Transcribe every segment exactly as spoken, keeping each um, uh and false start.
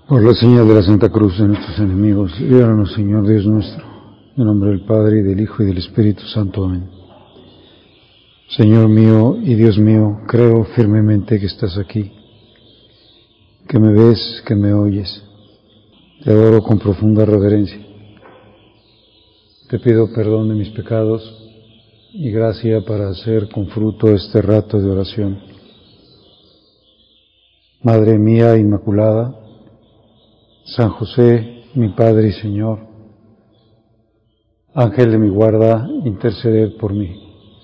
Por la señal de la Santa Cruz de nuestros enemigos, líbranos, Señor Dios nuestro, en nombre del Padre, y del Hijo, y del Espíritu Santo. Amén. Señor mío y Dios mío, creo firmemente que estás aquí, que me ves, que me oyes. Te adoro con profunda reverencia. Te pido perdón de mis pecados y gracia para hacer con fruto este rato de oración. Madre mía Inmaculada, San José, mi Padre y Señor, Ángel de mi guarda, interceded por mí.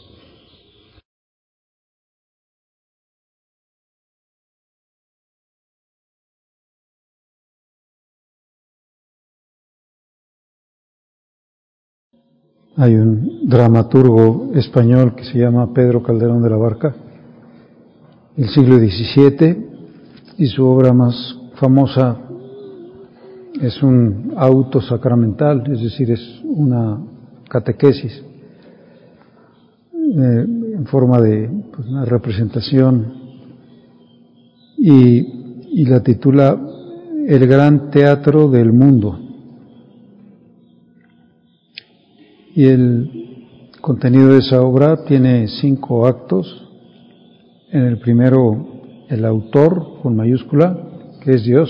Hay un dramaturgo español que se llama Pedro Calderón de la Barca, del siglo diecisiete, y su obra más famosa es un auto sacramental, es decir, es una catequesis eh, en forma de pues, una representación, y, y la titula El Gran Teatro del Mundo. Y el contenido de esa obra tiene cinco actos. En el primero, el autor, con mayúscula, que es Dios,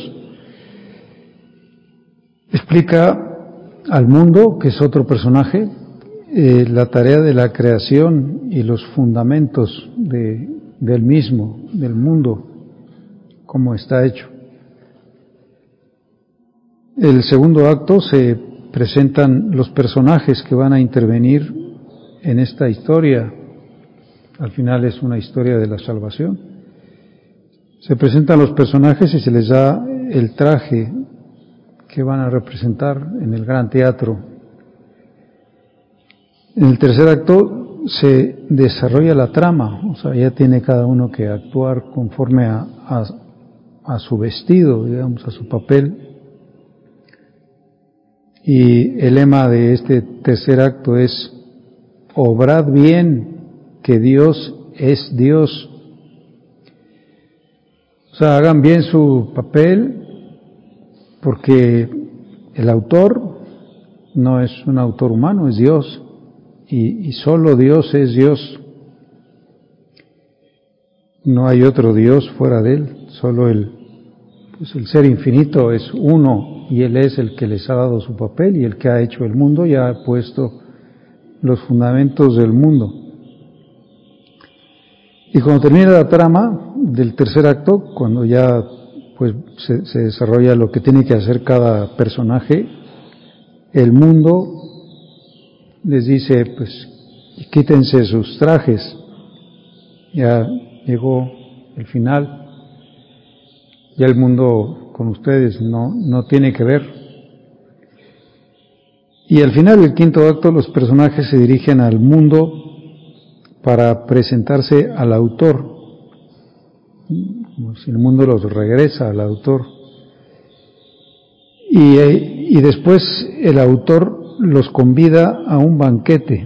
explica al mundo, que es otro personaje, eh, la tarea de la creación y los fundamentos de, del mismo, del mundo, cómo está hecho. El segundo acto se presentan los personajes que van a intervenir en esta historia. Al final es una historia de la salvación. Se presentan los personajes y se les da el traje que van a representar en el gran teatro. En el tercer acto se desarrolla la trama, o sea, ya tiene cada uno que actuar conforme a, a, a su vestido, digamos, a su papel. Y el lema de este tercer acto es: obrad bien, que Dios es Dios. O sea, hagan bien su papel, porque el autor no es un autor humano, es Dios, y, y solo Dios es Dios. No hay otro Dios fuera de Él, solo el, pues el Ser Infinito es uno, y Él es el que les ha dado su papel y el que ha hecho el mundo y ha puesto los fundamentos del mundo. Y cuando termina la trama del tercer acto, cuando ya pues se, se desarrolla lo que tiene que hacer cada personaje, el mundo les dice, pues quítense sus trajes, ya llegó el final, ya el mundo con ustedes no, no tiene que ver. Y al final del quinto acto los personajes se dirigen al mundo para presentarse al autor, como si el mundo los regresa al autor. Y, y después el autor los convida a un banquete,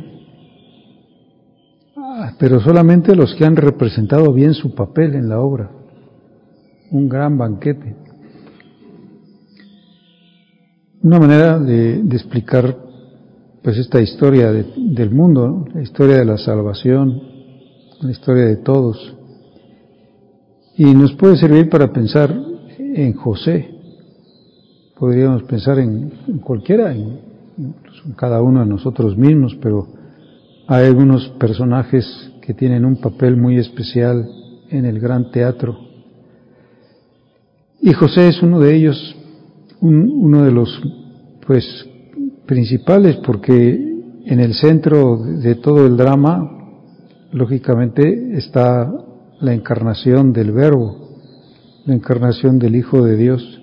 pero solamente los que han representado bien su papel en la obra, un gran banquete. Una manera de, de explicar pues esta historia de, del mundo, ¿no? La historia de la salvación, la historia de todos. Y nos puede servir para pensar en José. Podríamos pensar en, en cualquiera, en, en cada uno de nosotros mismos, pero hay algunos personajes que tienen un papel muy especial en el gran teatro. Y José es uno de ellos, un, uno de los pues principales, porque en el centro de todo el drama, lógicamente, está la encarnación del Verbo, la encarnación del Hijo de Dios.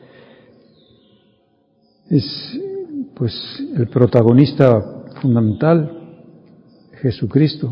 Es pues el protagonista fundamental, Jesucristo.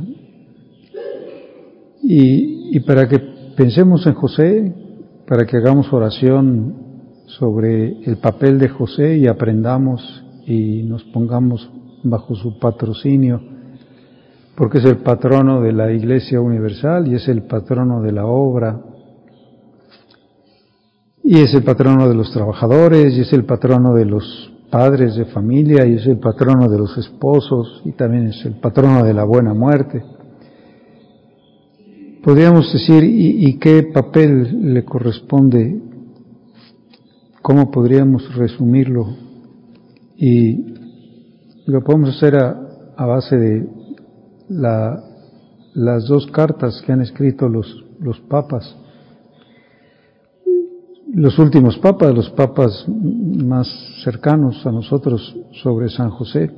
Y, y para que pensemos en José, para que hagamos oración sobre el papel de José y aprendamos y nos pongamos bajo su patrocinio, porque es el patrono de la Iglesia Universal y es el patrono de la obra. y es el patrono de los trabajadores, y es el patrono de los padres de familia, y es el patrono de los esposos, y también es el patrono de la buena muerte. Podríamos decir, ¿y, y qué papel le corresponde? ¿Cómo podríamos resumirlo? Y lo podemos hacer a, a base de la, las dos cartas que han escrito los, los papas. Los últimos papas, los papas más cercanos a nosotros sobre San José.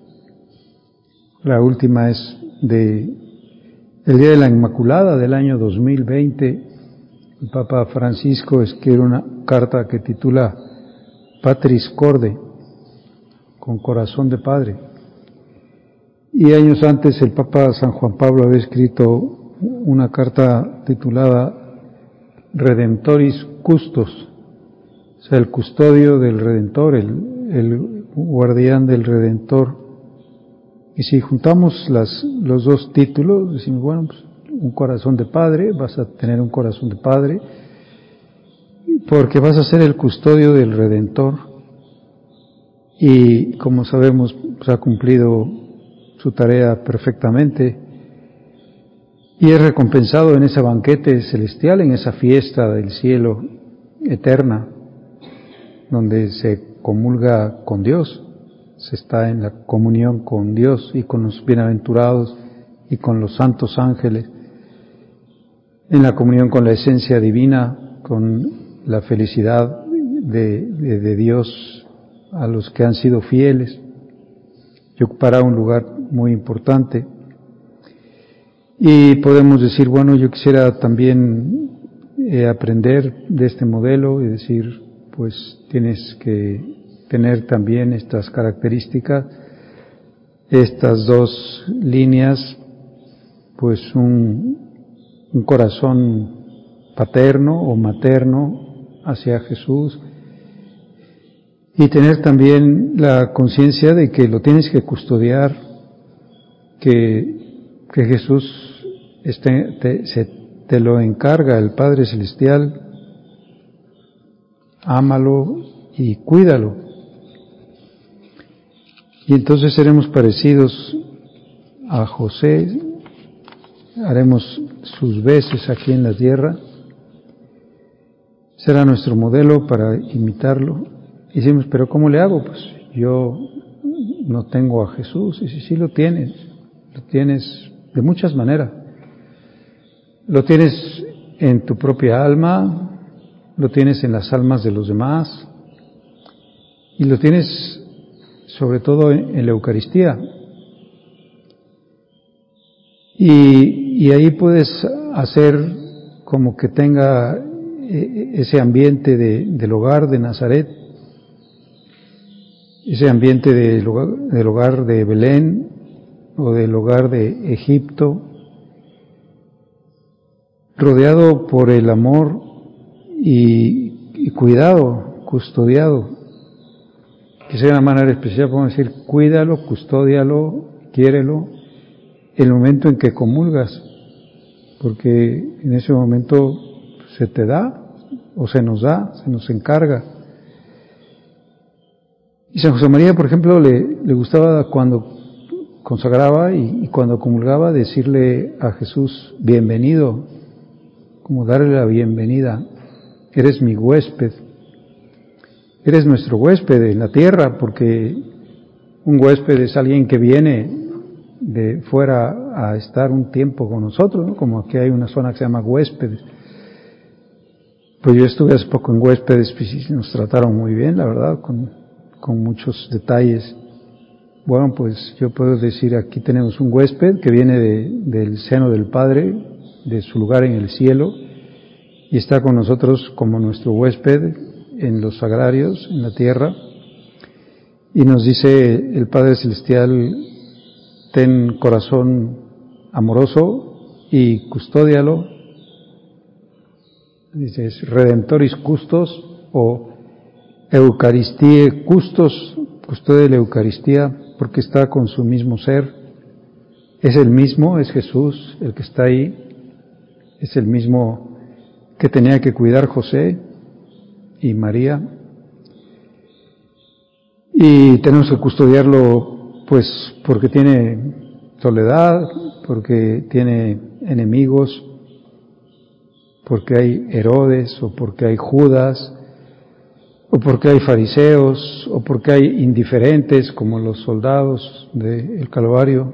La última es de el Día de la Inmaculada del año dos mil veinte. El Papa Francisco escribe una carta que titula Patris Corde, con corazón de padre. Y años antes el Papa San Juan Pablo había escrito una carta titulada Redemptoris Custos, o sea, el custodio del Redentor, el, el guardián del Redentor. Y si juntamos las, los dos títulos, decimos, bueno, pues un corazón de padre, vas a tener un corazón de padre, porque vas a ser el custodio del Redentor. Y como sabemos, pues ha cumplido su tarea perfectamente, y es recompensado en ese banquete celestial, en esa fiesta del cielo eterna, donde se comulga con Dios, se está en la comunión con Dios y con los bienaventurados y con los santos ángeles, en la comunión con la esencia divina, con la felicidad de, de, de Dios a los que han sido fieles, y ocupará un lugar muy importante. Y podemos decir, bueno, yo quisiera también eh, aprender de este modelo y decir, pues tienes que tener también estas características, estas dos líneas, pues un, un corazón paterno o materno hacia Jesús, y tener también la conciencia de que lo tienes que custodiar, que, que Jesús este, te, se, te lo encarga el Padre Celestial, ámalo y cuídalo. Y entonces seremos parecidos a José, haremos sus veces aquí en la tierra, será nuestro modelo para imitarlo. Y decimos, pero ¿cómo le hago? Pues yo no tengo a Jesús. Y si sí lo tienes, lo tienes de muchas maneras. Lo tienes en tu propia alma, lo tienes en las almas de los demás, y lo tienes sobre todo en, en la Eucaristía. Y, y ahí puedes hacer como que tenga ese ambiente de, del hogar de Nazaret, ese ambiente del hogar, del hogar de Belén o del hogar de Egipto, rodeado por el amor y, y cuidado, custodiado. Que sea de una manera especial, podemos decir, cuídalo, custódialo, quiérelo, el momento en que comulgas, porque en ese momento se te da, o se nos da, se nos encarga. Y San José María, por ejemplo, le, le gustaba cuando consagraba y, y cuando comulgaba decirle a Jesús, bienvenido, como darle la bienvenida, eres mi huésped, eres nuestro huésped en la tierra, porque un huésped es alguien que viene de fuera a estar un tiempo con nosotros, ¿no? Como aquí hay una zona que se llama huéspedes. Pues yo estuve hace poco en huéspedes, pues nos trataron muy bien, la verdad, con, con muchos detalles. Bueno, pues yo puedo decir, aquí tenemos un huésped que viene de, del seno del Padre, de su lugar en el cielo, y está con nosotros como nuestro huésped en los sagrarios, en la tierra, y nos dice el Padre Celestial, ten corazón amoroso y custódialo. Dice, es Redemptoris Custos o Eucaristie Custos, custodia la Eucaristía, porque está con su mismo ser, es el mismo, es Jesús el que está ahí, es el mismo que tenía que cuidar José, y María. Y tenemos que custodiarlo, pues, porque tiene soledad, porque tiene enemigos, porque hay Herodes, o porque hay Judas, o porque hay fariseos, o porque hay indiferentes, como los soldados del Calvario.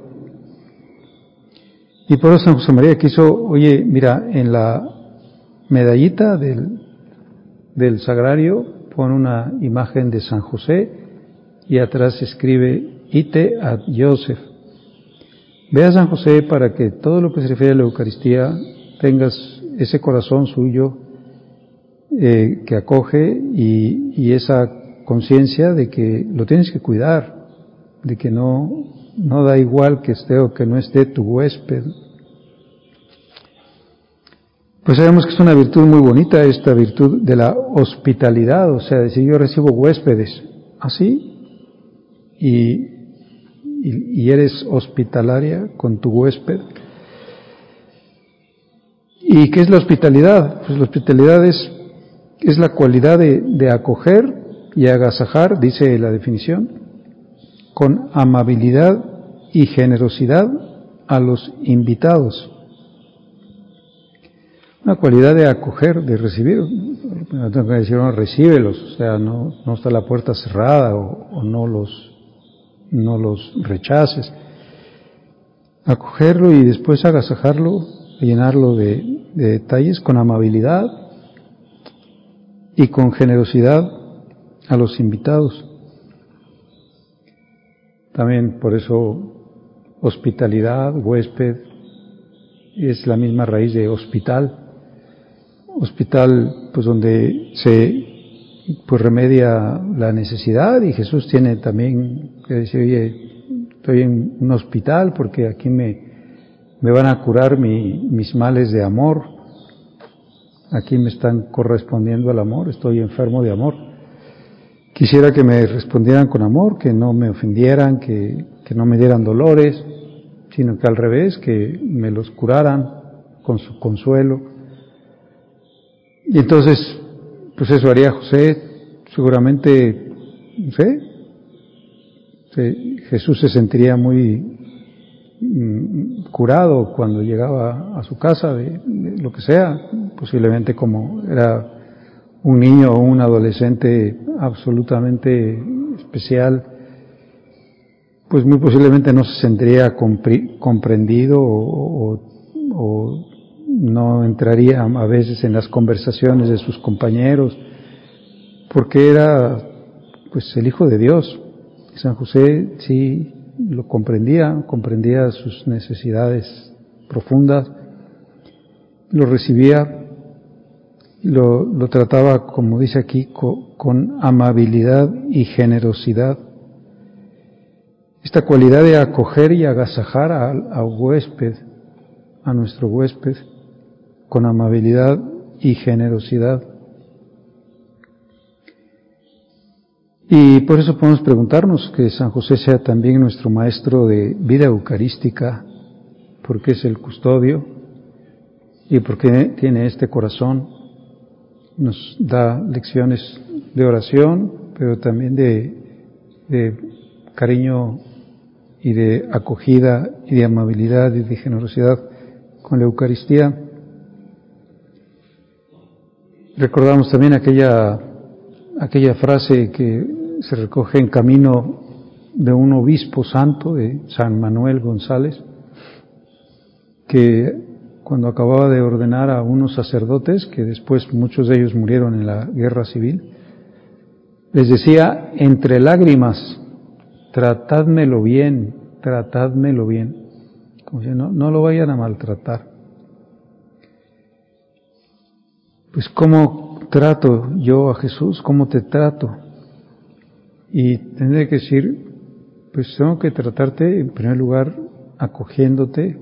Y por eso San José María quiso, oye, mira, en la medallita del, del sagrario pone una imagen de San José y atrás escribe Ite ad Joseph. Ve a San José para que todo lo que se refiere a la Eucaristía tengas ese corazón suyo eh, que acoge y, y esa conciencia de que lo tienes que cuidar, de que no, no da igual que esté o que no esté tu huésped. Pues sabemos que es una virtud muy bonita, esta virtud de la hospitalidad, o sea, decir yo recibo huéspedes, así, y, y, y eres hospitalaria con tu huésped. ¿Y qué es la hospitalidad? Pues la hospitalidad es, es la cualidad de, de acoger y agasajar, dice la definición, con amabilidad y generosidad a los invitados. Una cualidad de acoger, de recibir. No tengo que decir, no, recíbelos, o sea, no, no está la puerta cerrada o, o no los, no los rechaces. Acogerlo y después agasajarlo, llenarlo de, de detalles con amabilidad y con generosidad a los invitados. También por eso hospitalidad, huésped, es la misma raíz de hospital. Hospital, pues donde se pues remedia la necesidad, y Jesús tiene también que decir, oye, estoy en un hospital porque aquí me, me van a curar mi, mis males de amor, aquí me están correspondiendo al amor, estoy enfermo de amor. Quisiera que me respondieran con amor, que no me ofendieran, que, que no me dieran dolores, sino que al revés, que me los curaran con su consuelo. Y entonces, pues eso haría José, seguramente, no sé, Jesús se sentiría muy mm, curado cuando llegaba a su casa, de, de lo que sea, posiblemente como era un niño o un adolescente absolutamente especial, pues muy posiblemente no se sentiría compri- comprendido o, o, o no entraría a veces en las conversaciones de sus compañeros, porque era pues el Hijo de Dios. San José sí lo comprendía, comprendía sus necesidades profundas, lo recibía, lo, lo trataba, como dice aquí, co, con amabilidad y generosidad. Esta cualidad de acoger y agasajar a, a huésped, a nuestro huésped, con amabilidad y generosidad. Y por eso podemos preguntarnos que San José sea también nuestro maestro de vida eucarística, porque es el custodio y porque tiene este corazón, nos da lecciones de oración, pero también de, de cariño y de acogida y de amabilidad y de generosidad con la Eucaristía. Recordamos también aquella, aquella frase que se recoge en Camino de un obispo santo, de San Manuel González, que cuando acababa de ordenar a unos sacerdotes, que después muchos de ellos murieron en la guerra civil, les decía, entre lágrimas, tratádmelo bien, tratádmelo bien. Como si no, no lo vayan a maltratar. Pues ¿cómo trato yo a Jesús? ¿Cómo te trato? Y tendré que decir, pues tengo que tratarte en primer lugar acogiéndote,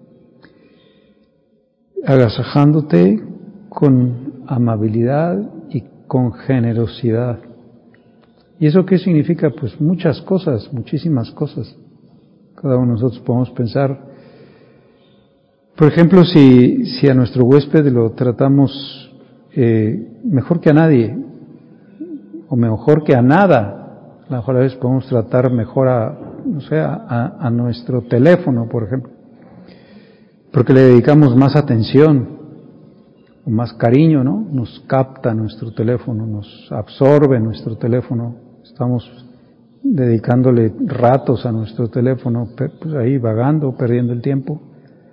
agasajándote con amabilidad y con generosidad. ¿Y eso qué significa? Pues muchas cosas, muchísimas cosas. Cada uno de nosotros podemos pensar, por ejemplo, si, si a nuestro huésped lo tratamos eh, mejor que a nadie, o mejor que a nada. A lo mejor a veces podemos tratar mejor a, no sé, a, a nuestro teléfono, por ejemplo, porque le dedicamos más atención, o más cariño, ¿no? Nos capta nuestro teléfono, nos absorbe nuestro teléfono, estamos dedicándole ratos a nuestro teléfono, pues ahí vagando, perdiendo el tiempo.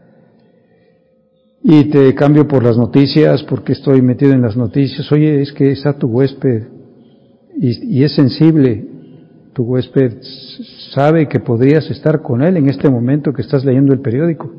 Y te cambio por las noticias, porque estoy metido en las noticias. Oye, es que está tu huésped, y, y es sensible. Tu huésped sabe que podrías estar con él en este momento que estás leyendo el periódico.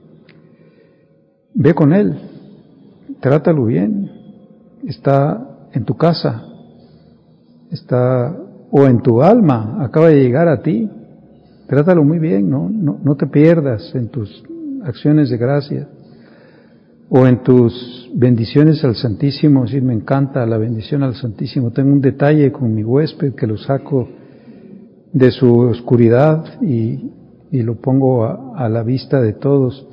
Ve con él, trátalo bien. Está en tu casa, está o en tu alma, acaba de llegar a ti. Trátalo muy bien, ¿no? No, no te pierdas en tus acciones de gracia o en tus bendiciones al Santísimo. Es decir, me encanta la bendición al Santísimo. Tengo un detalle con mi huésped que lo saco de su oscuridad y, y lo pongo a, a la vista de todos.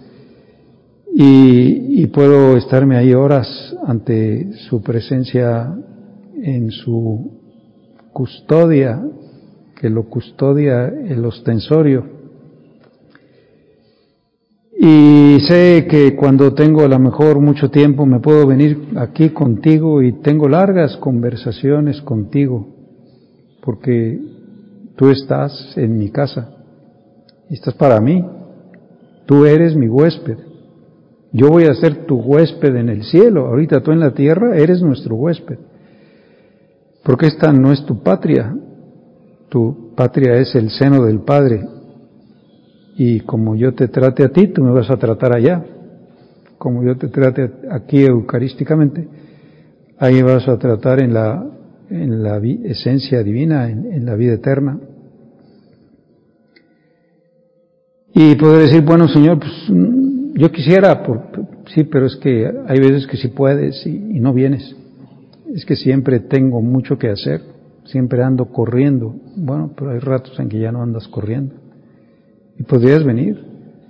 Y, y puedo estarme ahí horas ante su presencia, en su custodia, que lo custodia el ostensorio. Y sé que cuando tengo a lo mejor mucho tiempo me puedo venir aquí contigo y tengo largas conversaciones contigo, porque tú estás en mi casa y estás para mí. Tú eres mi huésped. Yo voy a ser tu huésped en el cielo. Ahorita tú en la tierra eres nuestro huésped. Porque esta no es tu patria. Tu patria es el seno del Padre. Y como yo te trate a ti, tú me vas a tratar allá. Como yo te trate aquí eucarísticamente, ahí vas a tratar en la, en la vi, esencia divina, en, en la vida eterna. Y poder decir, bueno, Señor, pues yo quisiera, por, sí, pero es que hay veces que sí puedes y, y no vienes. Es que siempre tengo mucho que hacer, siempre ando corriendo. Bueno, pero hay ratos en que ya no andas corriendo. Y podrías venir.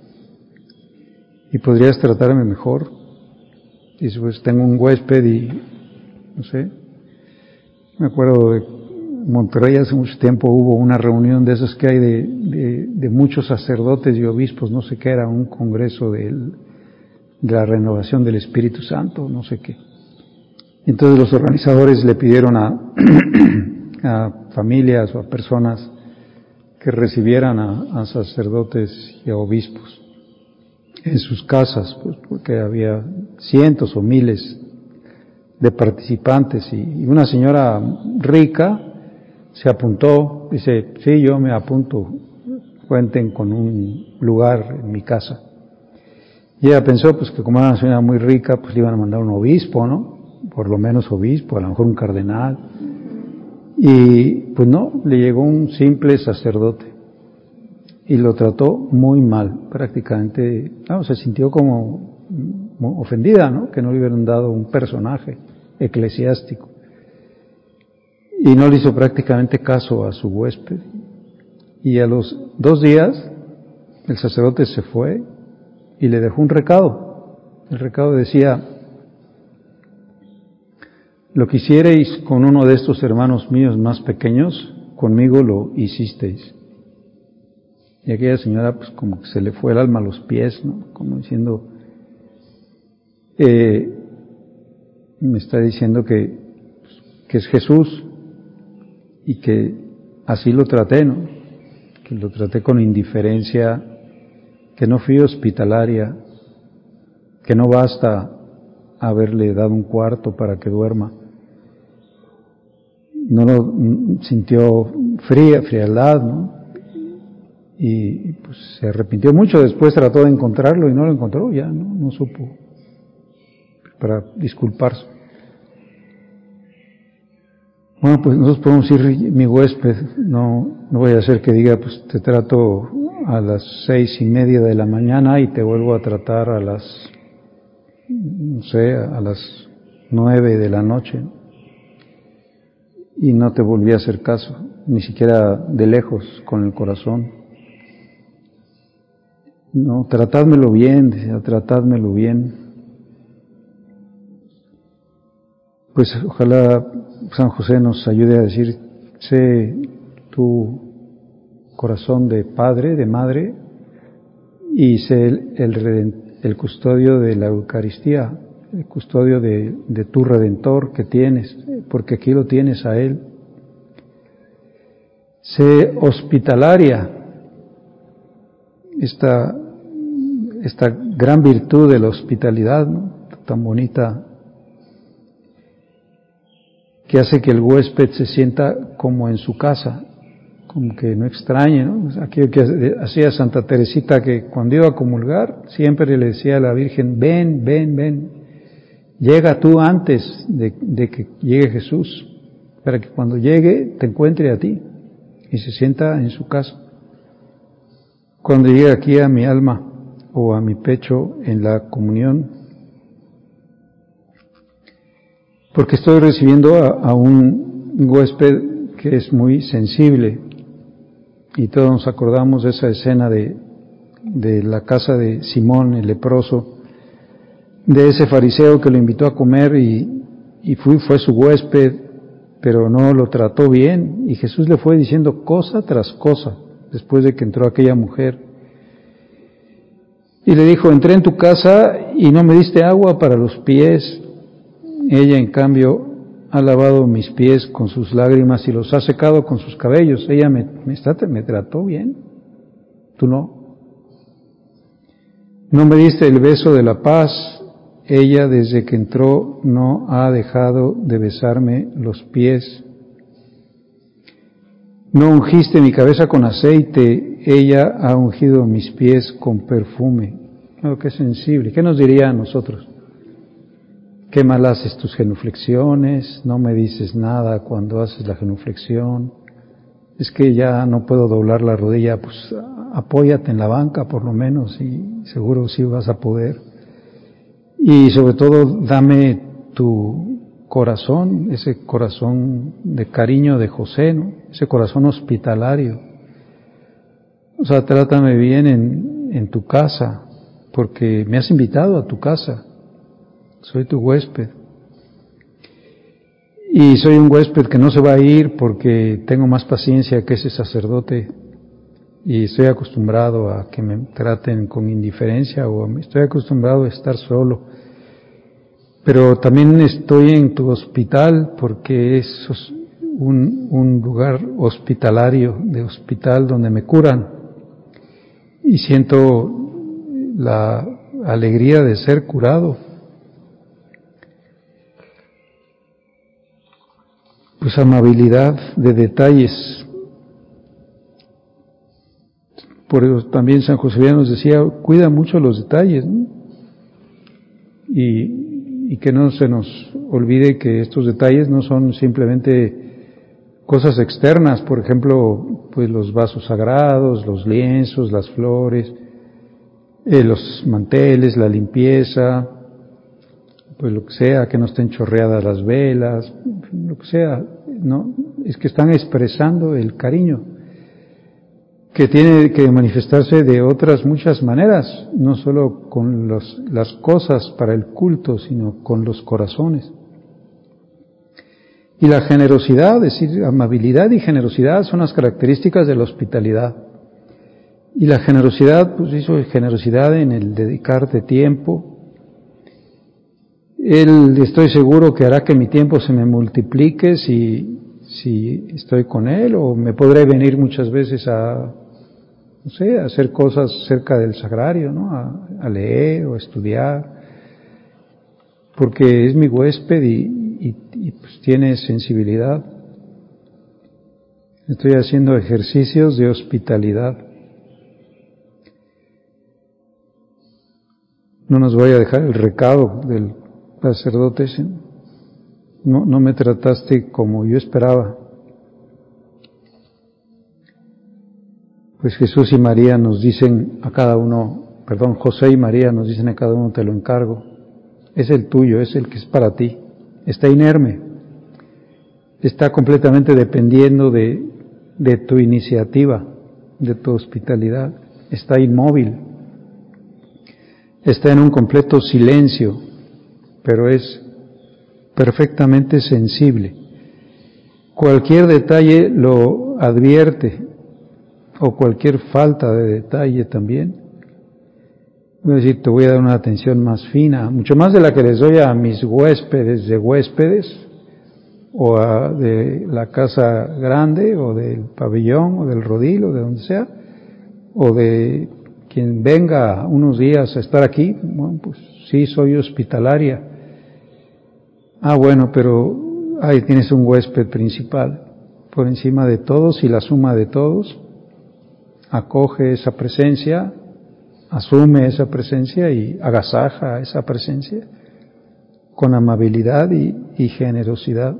Y podrías tratarme mejor. Y pues tengo un huésped y, no sé, me acuerdo de Monterrey hace mucho tiempo hubo una reunión de esas que hay de, de, de muchos sacerdotes y obispos, no sé qué era, un congreso del, de la renovación del Espíritu Santo, no sé qué. Entonces los organizadores le pidieron a, a familias o a personas que recibieran a, a sacerdotes y a obispos en sus casas, pues porque había cientos o miles de participantes y, y una señora rica se apuntó, dice, sí, yo me apunto, cuenten con un lugar en mi casa. Y ella pensó, pues que como era una señora muy rica, pues le iban a mandar un obispo, ¿no? Por lo menos obispo, a lo mejor un cardenal. Y pues no, le llegó un simple sacerdote y lo trató muy mal, prácticamente, no, se sintió como ofendida, ¿no? Que no le hubieran dado un personaje eclesiástico. Y no le hizo prácticamente caso a su huésped. Y a los dos días, el sacerdote se fue y le dejó un recado. El recado decía, lo que hicierais con uno de estos hermanos míos más pequeños, conmigo lo hicisteis. Y aquella señora, pues como que se le fue el alma a los pies, ¿no? Como diciendo, eh, me está diciendo que, que es Jesús y que así lo traté, ¿no? Que lo traté con indiferencia, que no fui hospitalaria, que no basta haberle dado un cuarto para que duerma. No lo sintió fría, frialdad, ¿no? Y pues se arrepintió mucho, después trató de encontrarlo y no lo encontró, ya no, no supo para disculparse. Bueno, pues nosotros podemos ir, mi huésped, no, no voy a hacer que diga, pues te trato a las seis y media de la mañana y te vuelvo a tratar a las, no sé, a las nueve de la noche. Y no te volví a hacer caso, ni siquiera de lejos, con el corazón. No, tratádmelo bien, decía, tratádmelo bien. Pues ojalá San José nos ayude a decir, sé tu corazón de padre, de madre, y sé el, el, el custodio de la Eucaristía, el custodio de, de tu Redentor que tienes, porque aquí lo tienes a Él. Sé hospitalaria, esta, esta gran virtud de la hospitalidad, ¿no?, tan bonita, que hace que el huésped se sienta como en su casa, como que no extrañe, ¿no? Aquello que hacía Santa Teresita, que cuando iba a comulgar siempre le decía a la Virgen, ven, ven, ven, llega tú antes de, de que llegue Jesús, para que cuando llegue te encuentre a ti y se sienta en su casa. Cuando llegue aquí a mi alma o a mi pecho en la comunión, porque estoy recibiendo a, a un huésped que es muy sensible, y todos nos acordamos de esa escena de, de la casa de Simón el leproso, de ese fariseo que lo invitó a comer y, y fue, fue su huésped, pero no lo trató bien, y Jesús le fue diciendo cosa tras cosa después de que entró aquella mujer, y le dijo, entré en tu casa y no me diste agua para los pies. Ella, en cambio, ha lavado mis pies con sus lágrimas y los ha secado con sus cabellos. Ella me, me, está, me trató bien, tú no. No me diste el beso de la paz. Ella, desde que entró, no ha dejado de besarme los pies. No ungiste mi cabeza con aceite. Ella ha ungido mis pies con perfume. Oh, qué sensible. ¿Qué nos diría a nosotros? Qué mal haces tus genuflexiones, no me dices nada cuando haces la genuflexión, es que ya no puedo doblar la rodilla, pues apóyate en la banca por lo menos y seguro sí vas a poder. Y sobre todo dame tu corazón, ese corazón de cariño de José, ¿no?, ese corazón hospitalario. O sea, trátame bien en, en tu casa, porque me has invitado a tu casa. Soy tu huésped. Y soy un huésped que no se va a ir porque tengo más paciencia que ese sacerdote y estoy acostumbrado a que me traten con indiferencia o estoy acostumbrado a estar solo. Pero también estoy en tu hospital porque es un, un lugar hospitalario, de hospital donde me curan y siento la alegría de ser curado. Pues amabilidad de detalles. Por eso también San José nos decía, cuida mucho los detalles, ¿no? Y, y que no se nos olvide que estos detalles no son simplemente cosas externas, por ejemplo, pues los vasos sagrados, los lienzos, las flores, eh, los manteles, la limpieza, pues lo que sea, que no estén chorreadas las velas, lo que sea, no, es que están expresando el cariño, que tiene que manifestarse de otras muchas maneras, no solo con los, las cosas para el culto, sino con los corazones. Y la generosidad, es decir, amabilidad y generosidad son las características de la hospitalidad. Y la generosidad, pues eso es generosidad en el dedicarte tiempo. Él, estoy seguro que hará que mi tiempo se me multiplique si, si estoy con Él, o me podré venir muchas veces a, no sé, a hacer cosas cerca del sagrario, ¿no?, a, a leer o a estudiar, porque es mi huésped y, y, y pues tiene sensibilidad. Estoy haciendo ejercicios de hospitalidad. No nos vaya a dejar el recado del sacerdote, no, no me trataste como yo esperaba. Pues Jesús y María nos dicen a cada uno, perdón, José y María nos dicen a cada uno, te lo encargo, es el tuyo, es el que es para ti, está inerme, está completamente dependiendo de, de tu iniciativa, de tu hospitalidad, está inmóvil, está en un completo silencio, pero es perfectamente sensible. cualquier detalle lo advierte, o cualquier falta de detalle también. Voy a decir, te voy a dar una atención más fina, mucho más de la que les doy a mis huéspedes de huéspedes, o a, de la casa grande, o del pabellón, o del rodil, o de donde sea, o de quien venga unos días a estar aquí. Bueno, pues sí, soy hospitalaria. Ah, bueno, pero ahí tienes un huésped principal, por encima de todos y la suma de todos. Acoge esa presencia, asume esa presencia y agasaja esa presencia con amabilidad y, y generosidad.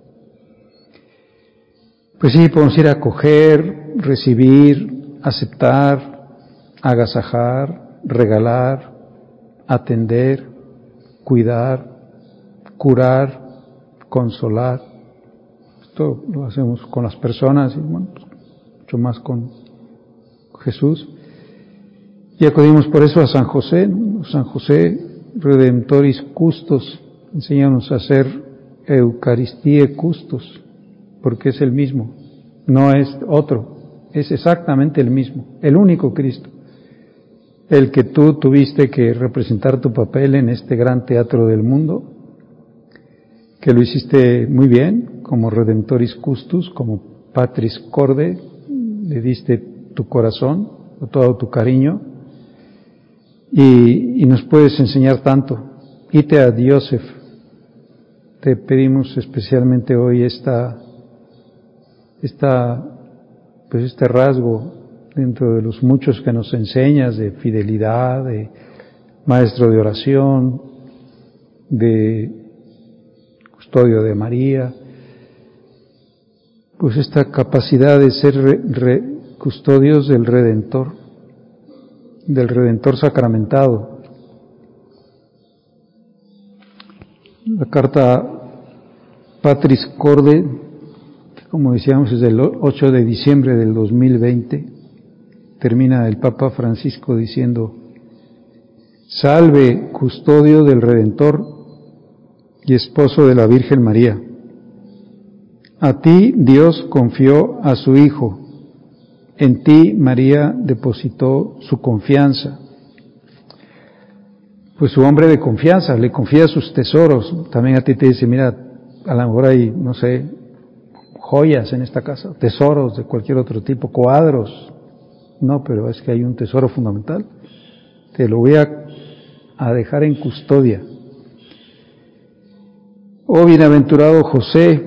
Pues sí, podemos ir a acoger, recibir, aceptar, agasajar, regalar, atender, cuidar, curar, consolar. Esto lo hacemos con las personas y bueno, pues, mucho más con Jesús. Y acudimos por eso a San José, ¿no? San José, Redemptoris Custos, enséñanos a hacer Eucaristie Custos, porque es el mismo, no es otro, es exactamente el mismo, el único Cristo, el que tú tuviste que representar tu papel en este gran teatro del mundo, que lo hiciste muy bien, como Redemptoris Custos, como Patris Corde, le diste tu corazón, todo tu cariño, y, y nos puedes enseñar tanto. Ite ad Iosef, te pedimos especialmente hoy esta, esta, pues este rasgo dentro de los muchos que nos enseñas de fidelidad, de maestro de oración, de custodio de María, pues esta capacidad de ser re, re, custodios del Redentor, del Redentor sacramentado. La carta Patris Corde, que como decíamos es del ocho de diciembre del dos mil veinte, termina el Papa Francisco diciendo: Salve, custodio del Redentor y esposo de la Virgen María. A ti Dios confió a su Hijo. En ti María depositó su confianza. Pues su hombre de confianza, le confía sus tesoros. También a ti te dice, mira, a lo mejor hay, no sé, joyas en esta casa, tesoros de cualquier otro tipo, cuadros. No, pero es que hay un tesoro fundamental. Te lo voy a, a dejar en custodia. Oh bienaventurado José,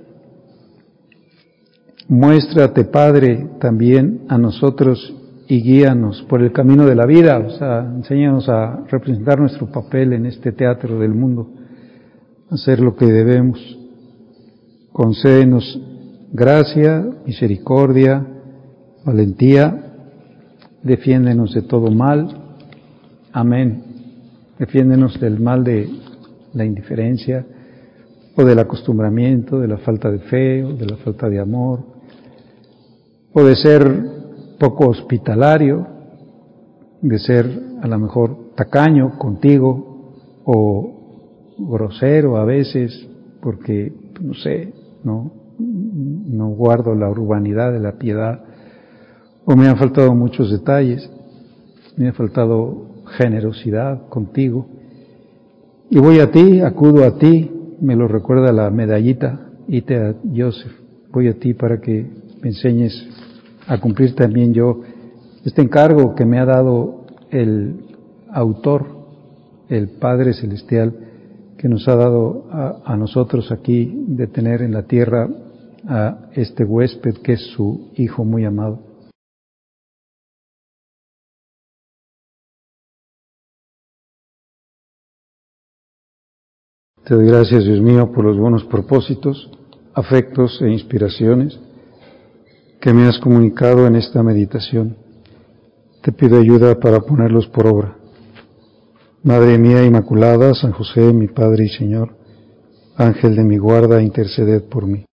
muéstrate, Padre, también a nosotros y guíanos por el camino de la vida, o sea, enséñanos a representar nuestro papel en este teatro del mundo, hacer lo que debemos. Concédenos gracia, misericordia, valentía, defiéndenos de todo mal. Amén. Defiéndenos del mal de la indiferencia, o del acostumbramiento, de la falta de fe, o de la falta de amor, o de ser poco hospitalario, de ser a lo mejor tacaño contigo, o grosero a veces, porque, no sé, no, no guardo la urbanidad de la piedad, o me han faltado muchos detalles, me ha faltado generosidad contigo, y voy a ti, acudo a ti, me lo recuerda la medallita, Ite ad Iosef, voy a ti para que me enseñes a cumplir también yo este encargo que me ha dado el autor, el Padre Celestial, que nos ha dado a, a nosotros aquí de tener en la tierra a este huésped que es su Hijo muy amado. Te doy gracias, Dios mío, por los buenos propósitos, afectos e inspiraciones que me has comunicado en esta meditación. Te pido ayuda para ponerlos por obra. Madre mía Inmaculada, San José, mi Padre y Señor, Ángel de mi guarda, interceded por mí.